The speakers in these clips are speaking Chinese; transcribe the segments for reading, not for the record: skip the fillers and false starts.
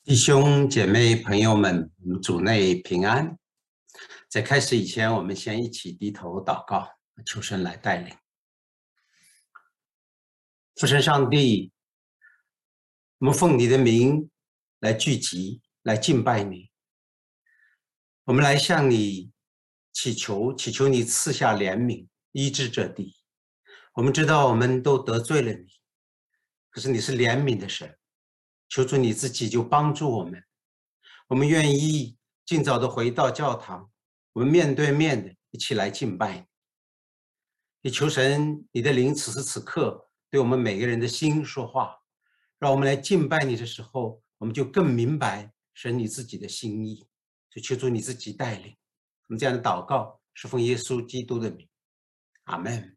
弟兄姐妹朋友们，我们主内平安。在开始以前，我们先一起低头祷告，求神来带领。父神上帝，我们奉你的名来聚集，来敬拜你。我们来向你祈求你赐下怜悯，医治这地。我们知道我们都得罪了你，可是你是怜悯的神，求主你自己就帮助我们。我们愿意尽早的回到教堂，我们面对面的一起来敬拜你。也求神你的灵此时此刻对我们每个人的心说话，让我们来敬拜你的时候，我们就更明白神你自己的心意。就求主你自己带领。我们这样的祷告是奉耶稣基督的名，阿们。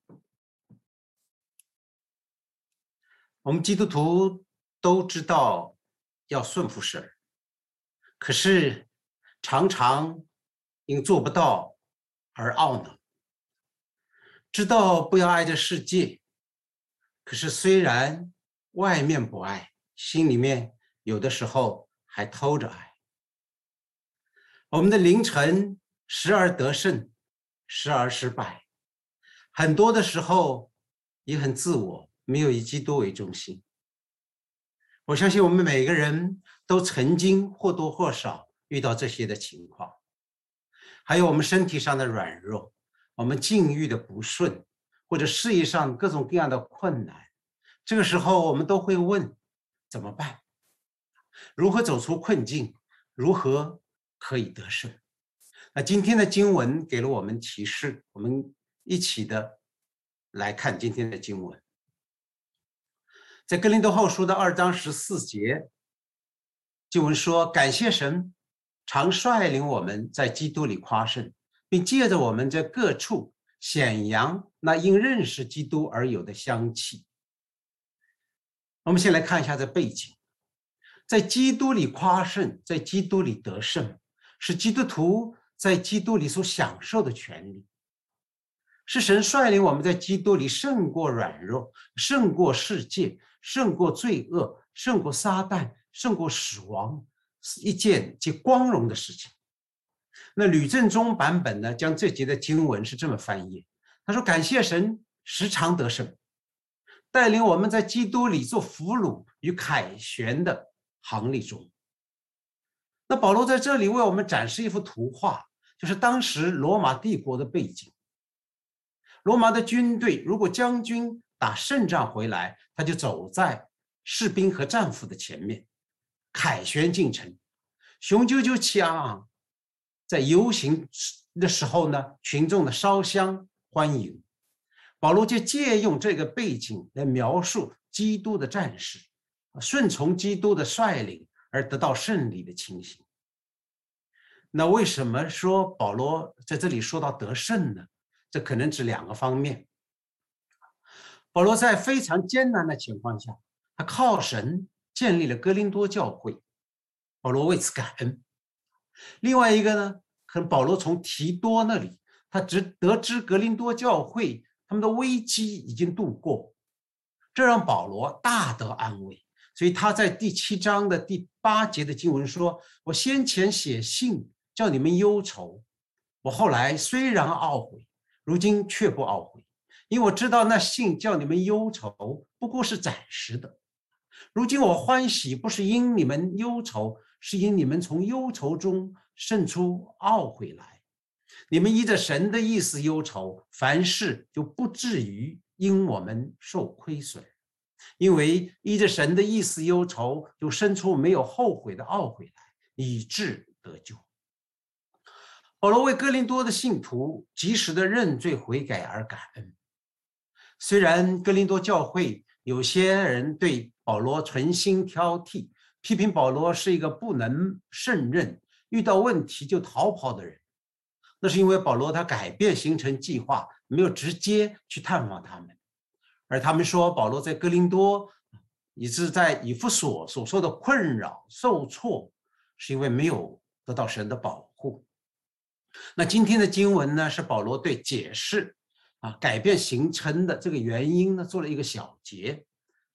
我们基督徒都知道要顺服神，可是常常因做不到而懊恼。知道不要爱这世界，可是虽然外面不爱，心里面有的时候还偷着爱。我们的凌晨时而得胜，时而失败，很多的时候也很自我，没有以基督为中心。我相信我们每个人都曾经或多或少遇到这些的情况，还有我们身体上的软弱，我们境遇的不顺，或者事业上各种各样的困难，这个时候我们都会问怎么办？如何走出困境？如何可以得胜？那今天的经文给了我们提示，我们一起的来看今天的经文。在哥林多后书的2章14节，经文说：感谢神常率领我们在基督里夸胜，并借着我们在各处显扬那因认识基督而有的香气。我们先来看一下这背景。在基督里夸胜，在基督里得胜，是基督徒在基督里所享受的权利，是神率领我们在基督里胜过软弱，胜过世界，胜过罪恶，胜过撒旦，胜过死亡，是一件极光荣的事情。那吕正中版本呢，将这节的经文是这么翻译，他说：感谢神时常得胜，带领我们在基督里做俘虏与凯旋的行列中。那保罗在这里为我们展示一幅图画，就是当时罗马帝国的背景。罗马的军队如果将军打胜仗回来，他就走在士兵和战俘的前面，凯旋进城，雄赳赳气昂昂。在游行的时候呢，群众的烧香欢迎。保罗就借用这个背景来描述基督的战士顺从基督的率领而得到胜利的情形。那为什么说保罗在这里说到得胜呢？这可能指2个方面。保罗在非常艰难的情况下，他靠神建立了哥林多教会，保罗为此感恩。另外一个呢，可能保罗从提多那里，他得知哥林多教会他们的危机已经度过，这让保罗大得安慰。所以他在第7章的第8节的经文说：我先前写信叫你们忧愁，我后来虽然懊悔，如今却不懊悔，因为我知道那信叫你们忧愁不过是暂时的。如今我欢喜，不是因你们忧愁，是因你们从忧愁中生出懊悔来。你们依着神的意思忧愁，凡事就不至于因我们受亏损。因为依着神的意思忧愁，就生出没有后悔的懊悔来，以致得救。保罗为哥林多的信徒及时的认罪悔改而感恩。虽然哥林多教会有些人对保罗存心挑剔，批评保罗是一个不能胜任，遇到问题就逃跑的人，那是因为保罗他改变行程计划，没有直接去探访他们。而他们说保罗在哥林多以致在以弗所所受的困扰受挫，是因为没有得到神的保护。那今天的经文呢，是保罗对解释改变行程的这个原因呢，做了一个小结。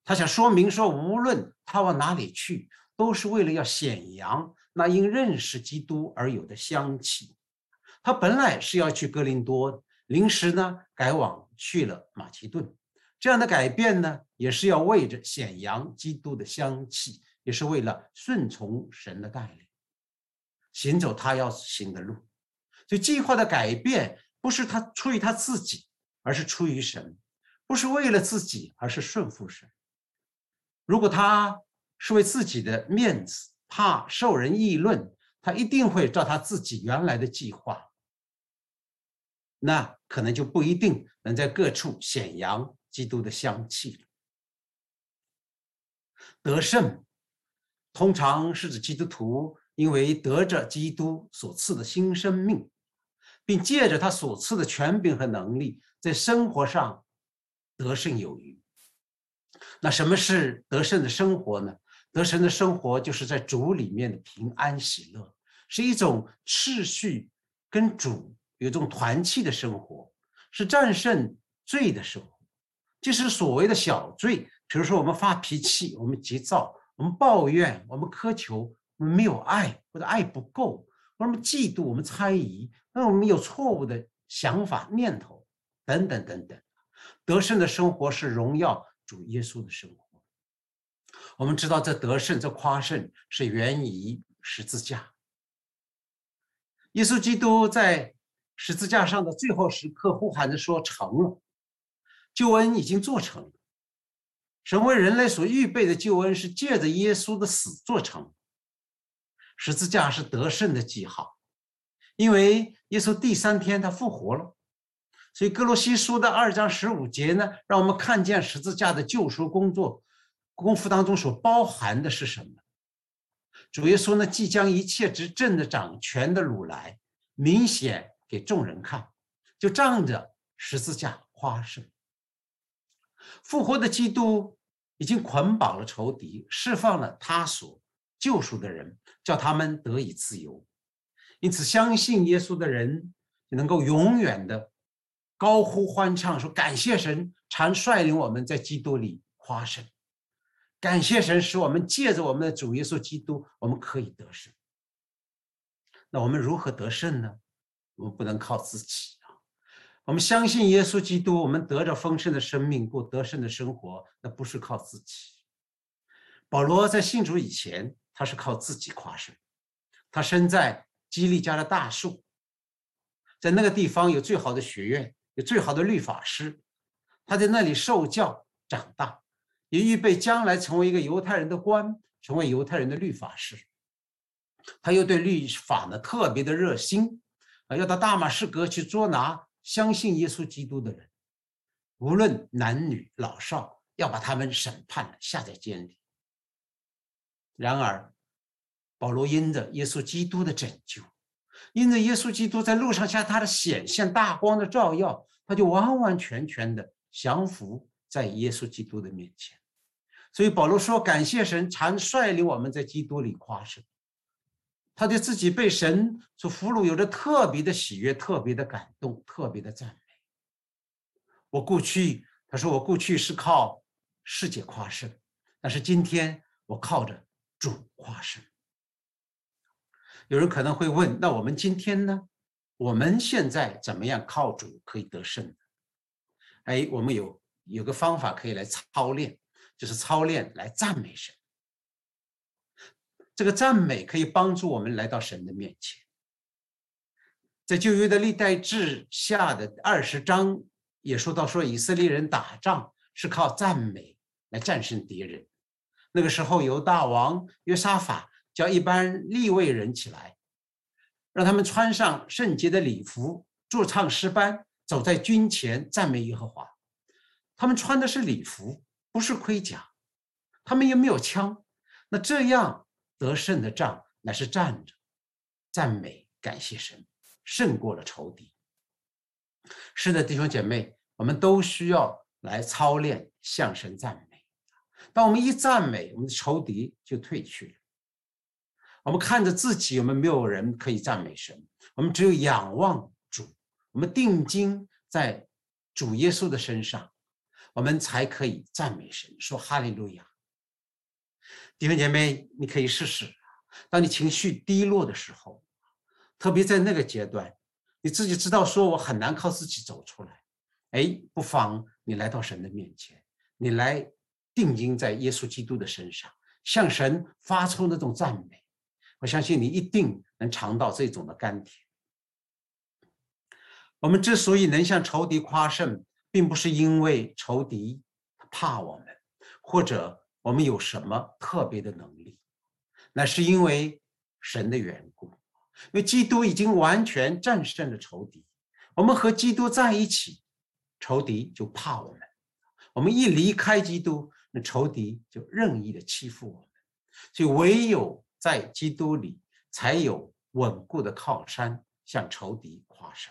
他想说明说，无论他往哪里去，都是为了要显扬那因认识基督而有的香气。他本来是要去哥林多，临时呢改往去了马其顿。这样的改变呢，也是要为着显扬基督的香气，也是为了顺从神的带领，行走他要行的路。所以计划的改变不是他出于他自己，而是出于神；不是为了自己，而是顺服神。如果他是为自己的面子，怕受人议论，他一定会照他自己原来的计划，那可能就不一定能在各处显扬基督的香气了。得胜通常是指基督徒因为得着基督所赐的新生命，并借着他所赐的权柄和能力，在生活上得胜有余。那什么是得胜的生活呢？得胜的生活就是在主里面的平安喜乐，是一种秩序跟主有一种团契的生活，是战胜罪的生活。就是所谓的小罪，比如说我们发脾气，我们急躁，我们抱怨，我们苛求，我们没有爱，或者爱不够，或者我们嫉妒，我们猜疑，那我们有错误的想法念头等等等等。得胜的生活是荣耀主耶稣的生活。我们知道这得胜这夸胜是源于十字架。耶稣基督在十字架上的最后时刻呼喊着说成了，救恩已经做成了。神为人类所预备的救恩是借着耶稣的死做成。十字架是得胜的记号，因为耶稣第3天他复活了。所以哥罗西书的2章15节呢，让我们看见十字架的救赎功夫当中所包含的是什么。主耶稣呢，即将一切执政的掌权的掳来，明显给众人看，就仗着十字架夸胜。复活的基督已经捆绑了仇敌，释放了他所救赎的人，叫他们得以自由。因此相信耶稣的人能够永远的高呼欢唱，说感谢神常率领我们在基督里夸胜，感谢神使我们借着我们的主耶稣基督，我们可以得胜。那我们如何得胜呢？我们不能靠自己啊！我们相信耶稣基督，我们得着丰盛的生命，过得胜的生活，那不是靠自己。保罗在信主以前，他是靠自己夸胜。他生在基利家的大树，在那个地方有最好的学院，有最好的律法师，他在那里受教长大，也预备将来成为一个犹太人的官，成为犹太人的律法师。他又对律法呢特别的热心，要到大马士革去捉拿相信耶稣基督的人，无论男女老少，要把他们审判下在监里。然而保罗因着耶稣基督的拯救，因着耶稣基督在路上向他的显现大光的照耀，他就完完全全的降服在耶稣基督的面前。所以保罗说感谢神常率领我们在基督里夸胜。他对自己被神所俘虏有着特别的喜悦，特别的感动，特别的赞美。他说我过去是靠世界夸胜，但是今天我靠着主夸胜。有人可能会问，那我们今天呢？我们现在怎么样靠主可以得胜呢？我们有个方法可以来操练，就是操练来赞美神。这个赞美可以帮助我们来到神的面前。在旧约的历代志下的20章也说到，说以色列人打仗是靠赞美来战胜敌人。那个时候犹大王约沙法叫一般利未人起来，让他们穿上圣洁的礼服，驻唱诗班，走在军前赞美耶和华。他们穿的是礼服，不是盔甲，他们也没有枪。那这样得胜的仗乃是站着赞美感谢神，胜过了仇敌。是的，弟兄姐妹，我们都需要来操练向神赞美。当我们一赞美，我们的仇敌就退去了。我们看着自己，我们没有人可以赞美神，我们只有仰望主，我们定睛在主耶稣的身上， 我们才可以赞美神，说哈利路亚。弟兄姐妹，你可以试试，当你情绪低落的时候，特别在那个阶段，你自己知道说我很难靠自己走出来，不妨你来到神的面前，你来定睛在耶稣基督的身上，向神发出那种赞美，我相信你一定能尝到这种的甘甜。我们之所以能向仇敌夸胜，并不是因为仇敌怕我们，或者我们有什么特别的能力，那是因为神的缘故。因为基督已经完全战胜了仇敌，我们和基督在一起，仇敌就怕我们。我们一离开基督，那仇敌就任意的欺负我们。所以唯有在基督里，才有稳固的靠山，向仇敌夸胜。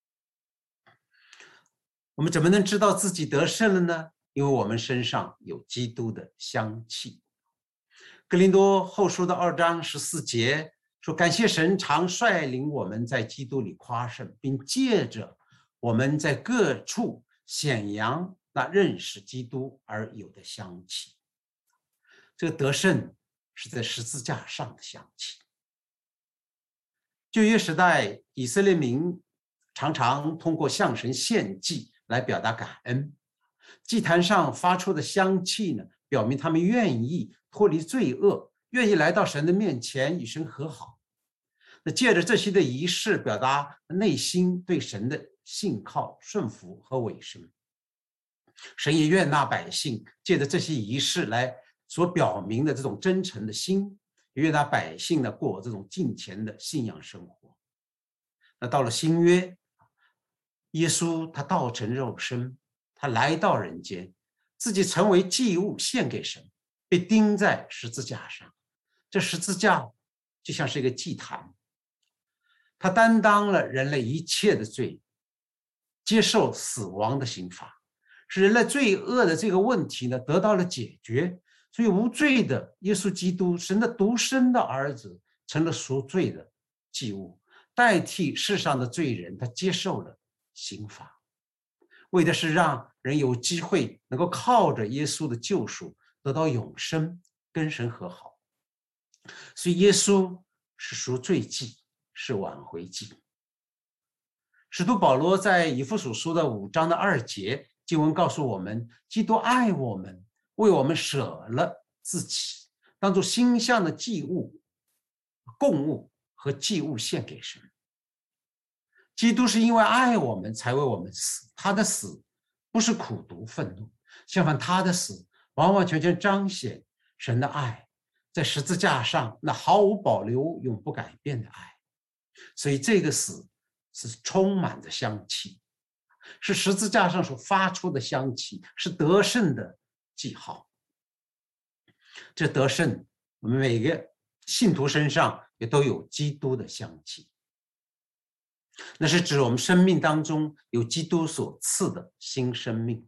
我们怎么能知道自己得胜了呢？因为我们身上有基督的香气。哥林多后书的2章14节说，感谢神常率领我们在基督里夸胜，并借着我们在各处显扬那认识基督而有的香气。这个得胜是在十字架上的香气。旧约时代，以色列民常常通过向神献祭来表达感恩，祭坛上发出的香气呢，表明他们愿意脱离罪恶，愿意来到神的面前与神和好。那借着这些的仪式，表达内心对神的信靠、顺服和委身。神也悦纳百姓借着这些仪式来所表明的这种真诚的心，悦纳百姓呢过这种敬虔的信仰生活。那到了新约，耶稣他道成肉身，他来到人间，自己成为祭物献给神，被钉在十字架上。这十字架就像是一个祭坛，他担当了人类一切的罪，接受死亡的刑罚，使人类罪恶的这个问题呢得到了解决。所以无罪的耶稣基督，神的独生的儿子，成了赎罪的祭物，代替世上的罪人，他接受了刑罚，为的是让人有机会能够靠着耶稣的救赎得到永生，跟神和好。所以耶稣是赎罪祭，是挽回祭。使徒保罗在以弗所书的5章的2节经文告诉我们，基督爱我们，为我们舍了自己，当作馨香的祭物、供物和祭物献给神。基督是因为爱我们才为我们死，他的死不是苦毒愤怒，相反，他的死完完全全彰显神的爱，在十字架上那毫无保留、永不改变的爱。所以这个死是充满着香气，是十字架上所发出的香气，是得胜的记号。这得胜，我们每个信徒身上也都有基督的香气，那是指我们生命当中有基督所赐的新生命。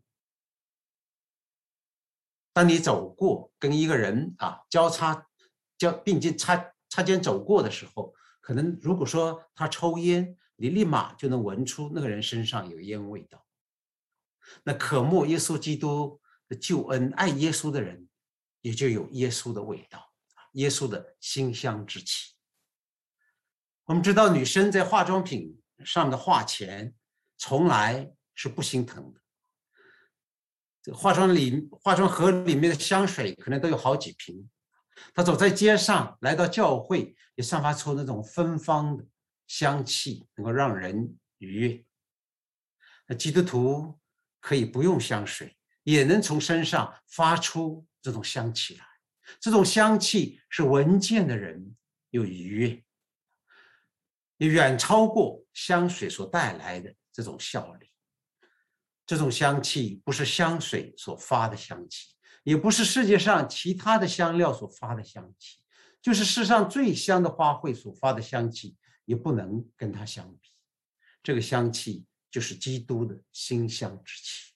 当你走过跟一个人并肩擦肩走过的时候，可能如果说他抽烟，你立马就能闻出那个人身上有烟味道。那渴慕耶稣基督的救恩，爱耶稣的人也就有耶稣的味道，耶稣的馨香之气。我们知道女生在化妆品上的画钱从来是不心疼的，这化妆盒里面的香水可能都有好几瓶，她走在街上来到教会也散发出那种芬芳的香气，能够让人愉悦。那基督徒可以不用香水，也能从身上发出这种香气来，这种香气是闻见的人有愉悦，也远超过香水所带来的这种效力。这种香气不是香水所发的香气，也不是世界上其他的香料所发的香气，就是世上最香的花卉所发的香气，也不能跟它相比。这个香气就是基督的馨香之气。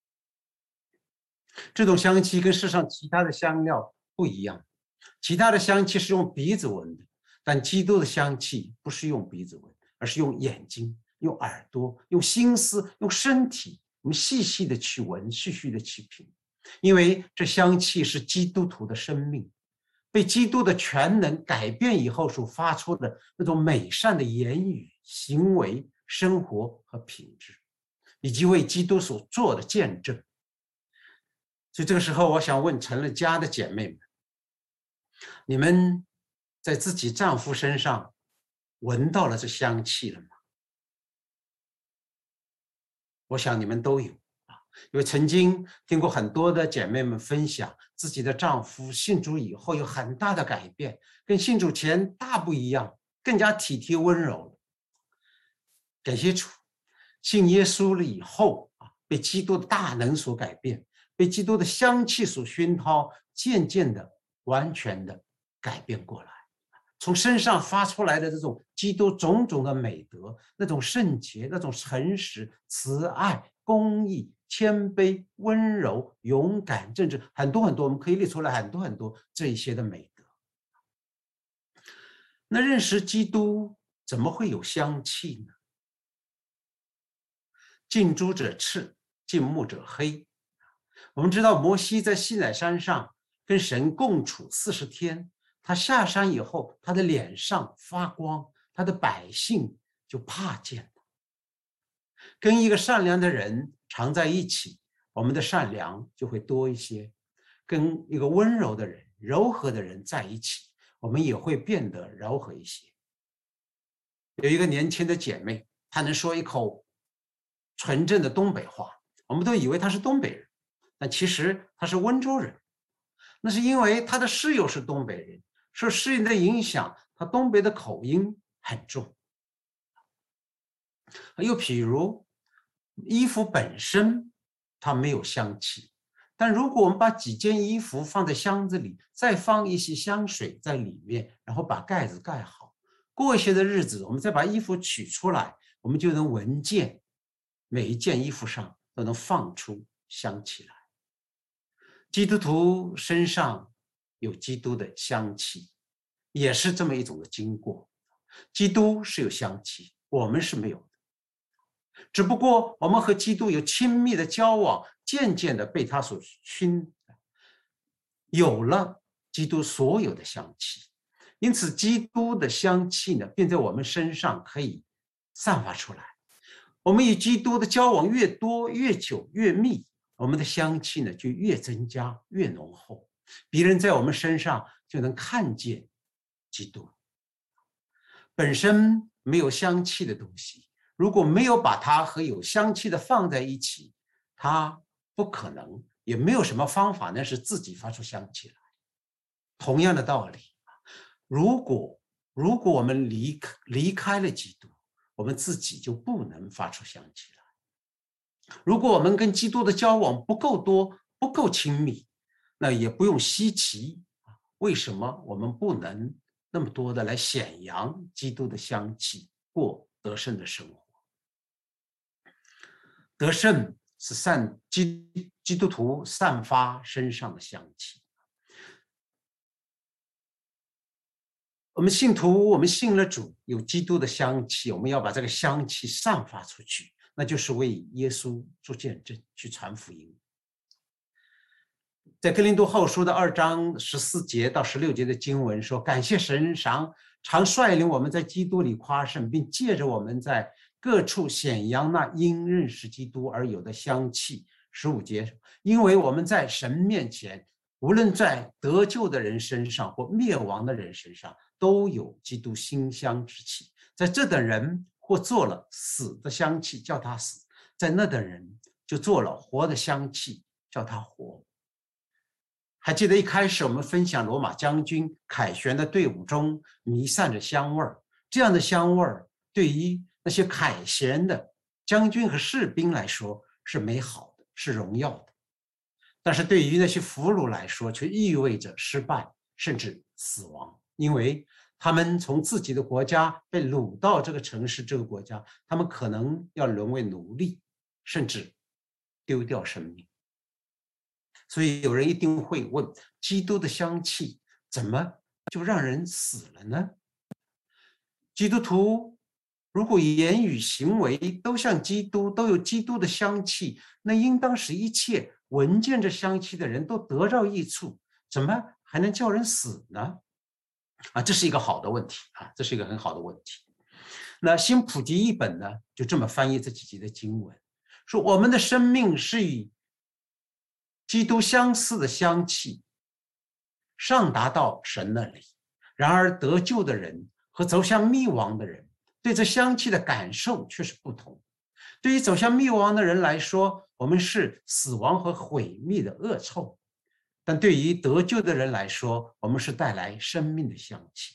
这种香气跟世上其他的香料不一样，其他的香气是用鼻子闻的，但基督的香气不是用鼻子闻，而是用眼睛、用耳朵、用心思、用身体我们细细的去闻，细细的去品，因为这香气是基督徒的生命，被基督的全能改变以后所发出的那种美善的言语、行为、生活和品质，以及为基督所做的见证。所以这个时候，我想问成了家的姐妹们，你们在自己丈夫身上闻到了这香气了吗？我想你们都有啊，因为曾经听过很多的姐妹们分享自己的丈夫信主以后有很大的改变，跟信主前大不一样，更加体贴温柔了。感谢主，信耶稣了以后啊，被基督的大能所改变，被基督的香气所熏陶，渐渐的、完全的改变过来。从身上发出来的这种基督种种的美德，那种圣洁，那种诚实、慈爱、公义、谦卑、温柔、勇敢、正直，很多很多，我们可以列出来很多很多这一些的美德。那认识基督怎么会有香气呢？近朱者赤，近墨者黑。我们知道摩西在西乃山上跟神共处40天，他下山以后，他的脸上发光，他的百姓就怕见他。跟一个善良的人常在一起，我们的善良就会多一些；跟一个温柔的人、柔和的人在一起，我们也会变得柔和一些。有一个年轻的姐妹，她能说一口纯正的东北话，我们都以为她是东北人，但其实她是温州人。那是因为她的室友是东北人，受室友的影响，她东北的口音很重。又譬如衣服本身它没有香气，但如果我们把几件衣服放在箱子里，再放一些香水在里面，然后把盖子盖好，过一些的日子，我们再把衣服取出来，我们就能闻见每一件衣服上都能放出香气来。基督徒身上有基督的香气，也是这么一种的经过。基督是有香气，我们是没有的。只不过我们和基督有亲密的交往，渐渐的被他所熏，有了基督所有的香气。因此基督的香气呢，便在我们身上可以散发出来。我们与基督的交往越多、越久、越密，我们的香气呢就越增加、越浓厚，别人在我们身上就能看见基督。本身没有香气的东西，如果没有把它和有香气的放在一起，它不可能，也没有什么方法能使自己发出香气来。同样的道理，如果我们离开了基督，我们自己就不能发出香气来。如果我们跟基督的交往不够多、不够亲密，那也不用稀奇，为什么我们不能那么多的来显扬基督的香气，过得胜的生活？得胜是基督徒散发身上的香气。我们信徒，我们信了主，有基督的香气，我们要把这个香气散发出去，那就是为耶稣做见证，去传福音。在哥林多后书的2章14节到16节的经文说，感谢神常率领我们在基督里夸胜，并借着我们在各处显扬那因认识基督而有的香气。15节，因为我们在神面前，无论在得救的人身上或灭亡的人身上，都有基督馨香之气。在这等人或做了死的香气，叫他死；在那等人就做了活的香气，叫他活。还记得一开始我们分享罗马将军凯旋的队伍中弥散着香味儿，这样的香味儿对于那些凯旋的将军和士兵来说是美好的，是荣耀的，但是对于那些俘虏来说却意味着失败甚至死亡，因为他们从自己的国家被掳到这个城市这个国家，他们可能要沦为奴隶，甚至丢掉生命。所以有人一定会问，基督的香气怎么就让人死了呢？基督徒如果言语行为都像基督，都有基督的香气，那应当使一切闻见这香气的人都得着益处，怎么还能叫人死呢？这是一个好的问题啊，这是一个很好的问题。那新普及译本呢，就这么翻译这几节的经文，说我们的生命是与基督相似的香气，上达到神那里。然而得救的人和走向灭亡的人，对这香气的感受却是不同。对于走向灭亡的人来说，我们是死亡和毁灭的恶臭；但对于得救的人来说，我们是带来生命的香气。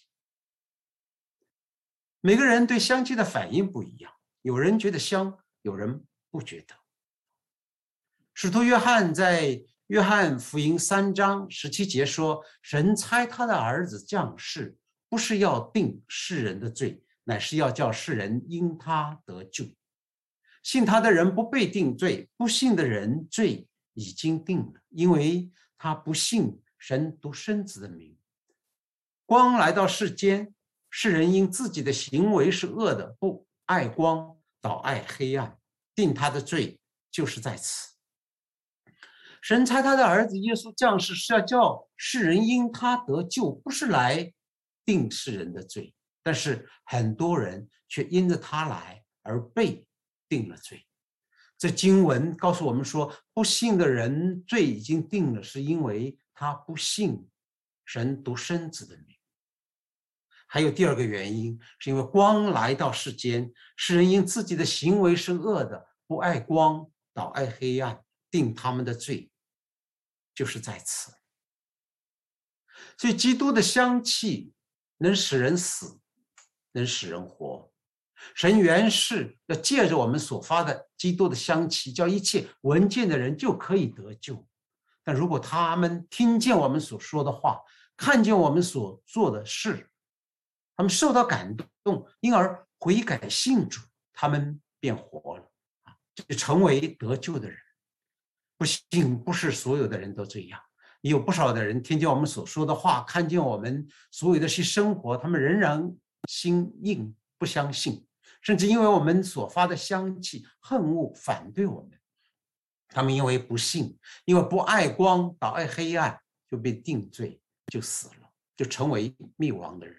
每个人对香气的反应不一样，有人觉得香，有人不觉得。使徒约翰在约翰福音3章17节说：“神差他的儿子降世，不是要定世人的罪，乃是要叫世人因他得救。信他的人不被定罪，不信的人罪已经定了，因为他不信神独生子的名。光来到世间，世人因自己的行为是恶的，不爱光，倒爱黑暗，定他的罪就是在此。神差他的儿子耶稣降世，是要叫世人因他得救，不是来定世人的罪。但是很多人却因着他来而被定了罪。这经文告诉我们说，不信的人罪已经定了，是因为他不信神独生子的名。还有第二个原因，是因为光来到世间，世人因自己的行为是恶的，不爱光，倒爱黑暗，定他们的罪就是在此。所以基督的香气能使人死，能使人活。神原是要借着我们所发的基督的香气，叫一切闻见的人就可以得救。但如果他们听见我们所说的话，看见我们所做的事，他们受到感动，因而悔改信主，他们便活了，就成为得救的人。不信，不是所有的人都这样，也有不少的人听见我们所说的话，看见我们所有的些生活，他们仍然心硬，不相信，甚至因为我们所发的香气恨恶反对我们。他们因为不信，因为不爱光，倒爱黑暗，就被定罪，就死了，就成为灭亡的人。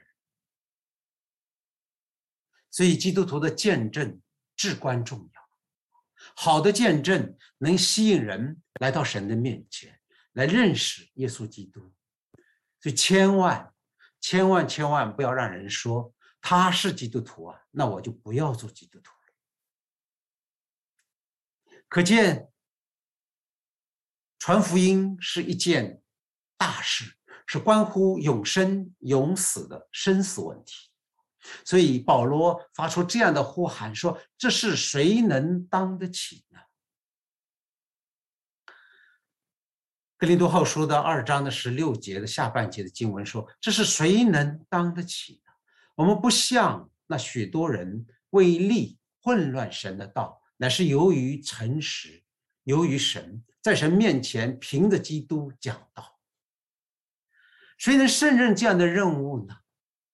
所以基督徒的见证至关重要，好的见证能吸引人来到神的面前，来认识耶稣基督。所以千万不要让人说他是基督徒啊，那我就不要做基督徒了。可见传福音是一件大事，是关乎永生永死的生死问题。所以保罗发出这样的呼喊说，这是谁能当得起呢？哥林多后书的2章的16节的下半节的经文说，这是谁能当得起呢？我们不像那许多人为利混乱神的道，乃是由于诚实，由于神，在神面前凭着基督讲道。谁能胜任这样的任务呢？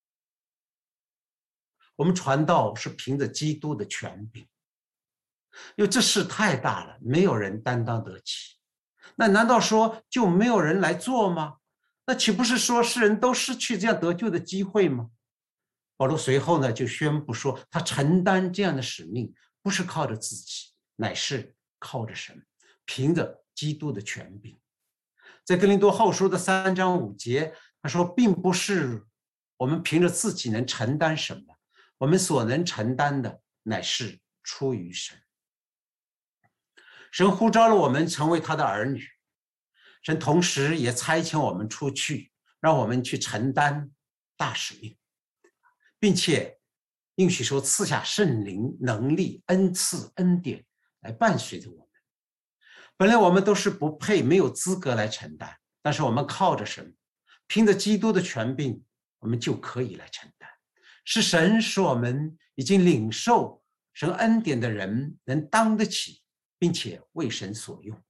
我们传道是凭着基督的权柄，因为这事太大了，没有人担当得起。那难道说就没有人来做吗？那岂不是说世人都失去这样得救的机会吗？保罗随后呢就宣布说，他承担这样的使命，不是靠着自己，乃是靠着神，凭着基督的权柄。在哥林多后书的3章5节，他说，并不是我们凭着自己能承担什么，我们所能承担的乃是出于神。神呼召了我们成为他的儿女，神同时也差遣我们出去，让我们去承担大使命，并且应许说赐下圣灵、能力、恩赐、恩典来伴随着我们。本来我们都是不配、没有资格来承担，但是我们靠着神，凭着基督的权柄，我们就可以来承担。是神使我们已经领受神恩典的人能当得起，并且为神所用。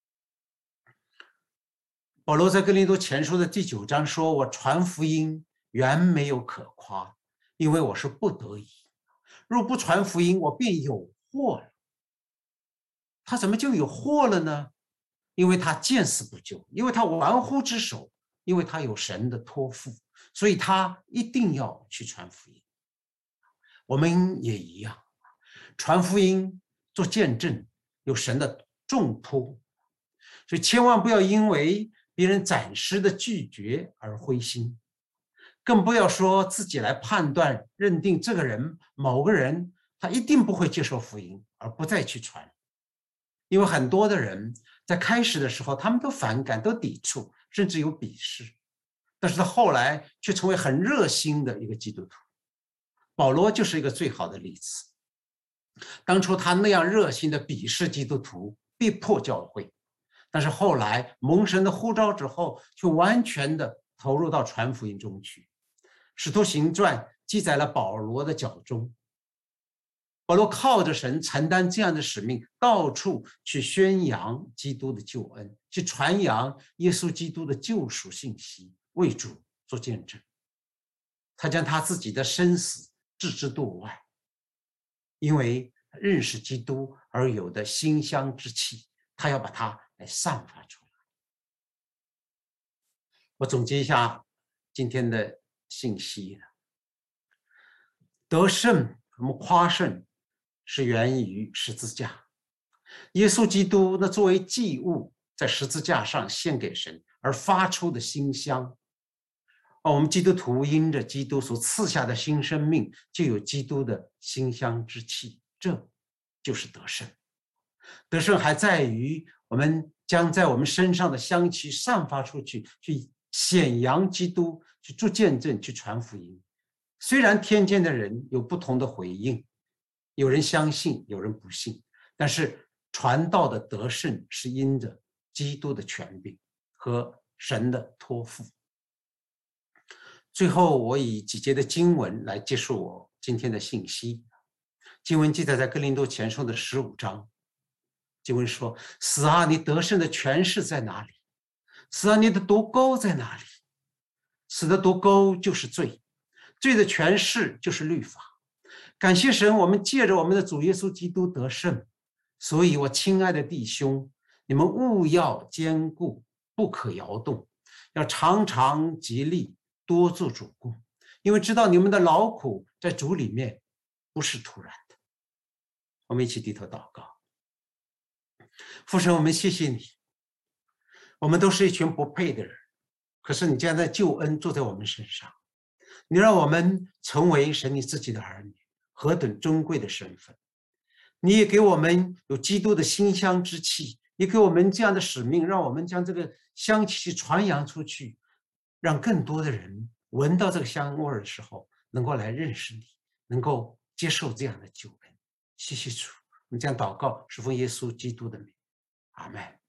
保罗在哥林多前书的第9章说，我传福音原没有可夸，因为我是不得已。 若不传福音，我便有祸了。他怎么就有祸了呢？因为他见死不救，因为他玩忽职守，因为他有神的托付，所以他一定要去传福音。我们也一样，传福音做见证，有神的重托，所以千万不要因为别人暂时的拒绝而灰心，更不要说自己来判断认定这个人某个人他一定不会接受福音而不再去传。因为很多的人在开始的时候他们都反感，都抵触，甚至有鄙视，但是他后来却成为很热心的一个基督徒。保罗就是一个最好的例子。当初他那样热心的鄙视基督徒，逼迫教会，但是后来蒙神的呼召之后，就完全的投入到传福音中去。使徒行传记载了保罗的脚踪，保罗靠着神承担这样的使命，到处去宣扬基督的救恩，去传扬耶稣基督的救赎信息，为主做见证。他将他自己的生死置之度外，因为认识基督而有的馨香之气，他要把它来散发出来。我总结一下今天的信息，得胜，我们夸胜是源于十字架。耶稣基督那作为祭物在十字架上献给神而发出的馨香，我们基督徒因着基督所赐下的新生命，就有基督的馨香之气，这就是得胜。得胜还在于我们将在我们身上的香气散发出去，去显扬基督，去做见证，去传福音。虽然天间的人有不同的回应，有人相信，有人不信，但是传道的得胜是因着基督的权柄和神的托付。最后，我以几节的经文来结束我今天的信息。经文记载在哥林多前书的15章。经文说：死啊，你得胜的权势在哪里？死啊，你的毒钩在哪里？死的毒钩就是罪，罪的权势就是律法。感谢神，我们借着我们的主耶稣基督得胜。所以我亲爱的弟兄，你们务要坚固，不可摇动，要常常竭力，多做主工，因为知道你们的劳苦在主里面不是突然的。我们一起低头祷告。父神，我们谢谢你，我们都是一群不配的人，可是你将在救恩坐在我们身上，你让我们成为神你自己的儿女，何等尊贵的身份。你也给我们有基督的馨香之气，也给我们这样的使命，让我们将这个香气传扬出去，让更多的人闻到这个香味的时候能够来认识你，能够接受这样的救恩。谢谢主，我们将祷告是奉耶稣基督的名，阿们。